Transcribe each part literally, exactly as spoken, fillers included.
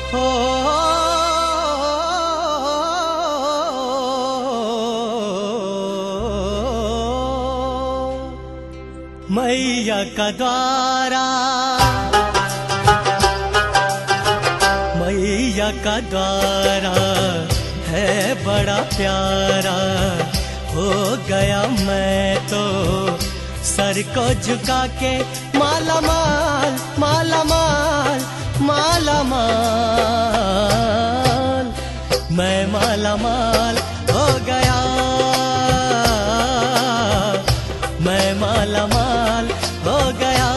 हो मैया का द्वारा, मैया का द्वारा है बड़ा प्यारा। हो गया मैं तो सर को झुका के माला माल माला माल माला माल, मैं माला माल हो गया, मैं माला माल हो गया।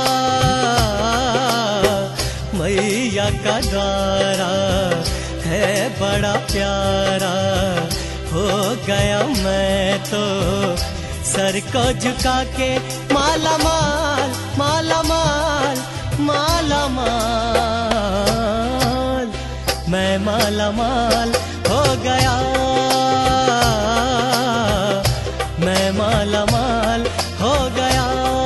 मैया का द्वारा है बड़ा प्यारा। हो गया मैं तो सर को झुका के माला माल माला माल माला माल, मैं माला माल हो गया, मैं माला माल हो गया।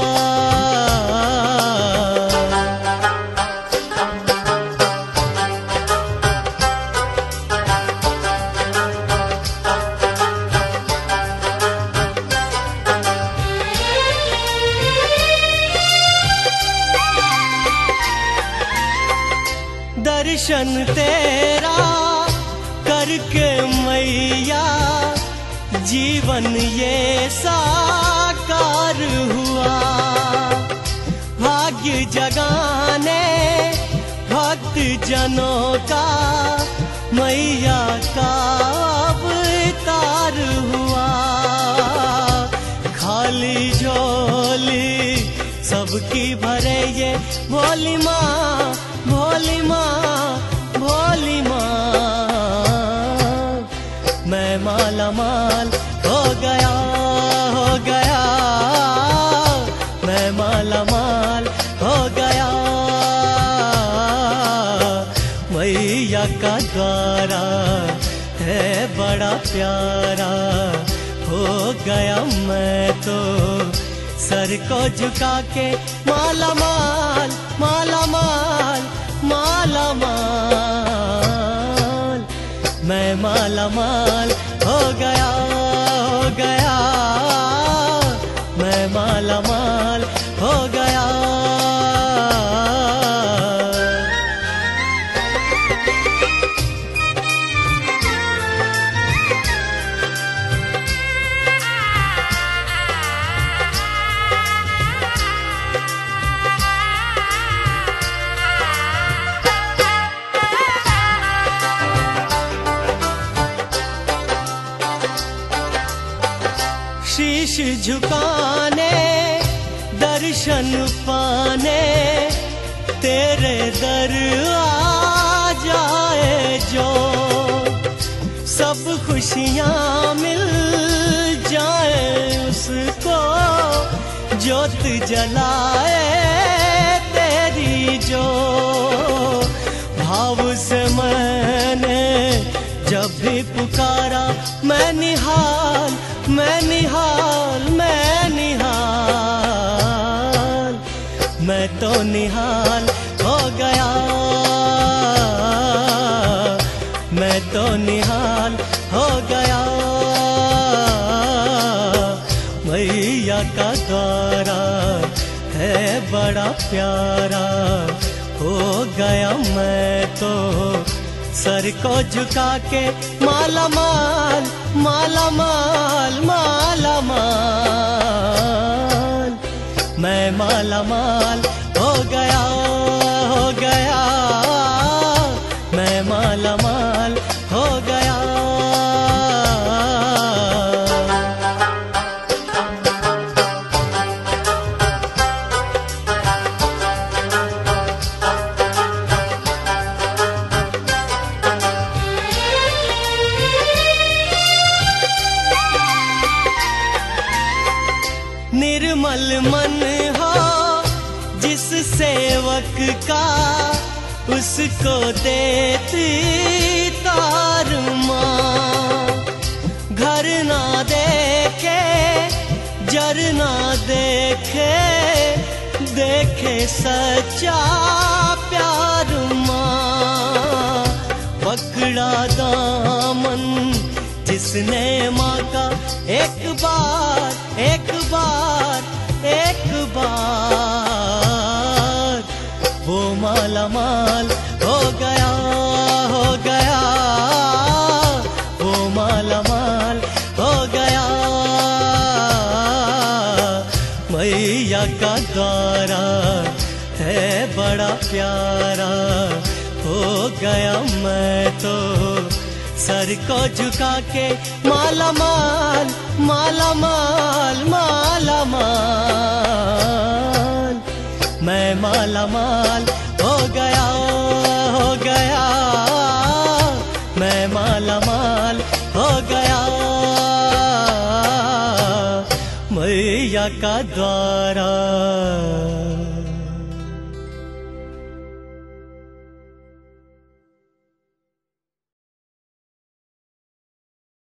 दर्शन तेरा करके मैया जीवन ये साकार हुआ। भाग्य जगाने भक्त जनों का मैया का अवतार हुआ। खाली झोली सबकी भरे ये भोली माँ भोली माँ भोली माँ, मैं माला माल हो गया हो गया, मैं माला माल हो गया। मैया का द्वारा है बड़ा प्यारा। हो गया मैं तो सर को झुका के माला माल माला माल माला माल, मैं माला माल हो गया हो गया, मैं माला माल हो गया। शीश झुकाने दर्शन पाने तेरे दर आ जाए जो, सब खुशियाँ मिल जाए उसको, ज्योत जलाए तेरी जो। भाव से मैंने जब भी पुकारा मैं निहाल मैं निहाल मैं निहाल, मैं तो निहाल हो गया, मैं तो निहाल हो गया। मैया का द्वारा है बड़ा प्यारा। हो गया मैं तो सर को झुका के माला माल माला माल माला माल, मैं माला माल हो गया हो गया, मैं माला माल हो गया। निर्मल मन हो जिस सेवक का उसको देती तार माँ। घर ना देखे जर ना देखे देखे सच्चा प्यार माँ। जिसने माँ का एक बार एक बार एक बार वो माला माल हो गया हो गया, वो माला माल हो गया। मैया का द्वारा है बड़ा प्यारा, हो गया मैं तो सर को झुका के माला माल माला माल माला माल। मैं माला माल हो गया हो गया, मैं माला माल हो गया। मैया का द्वारा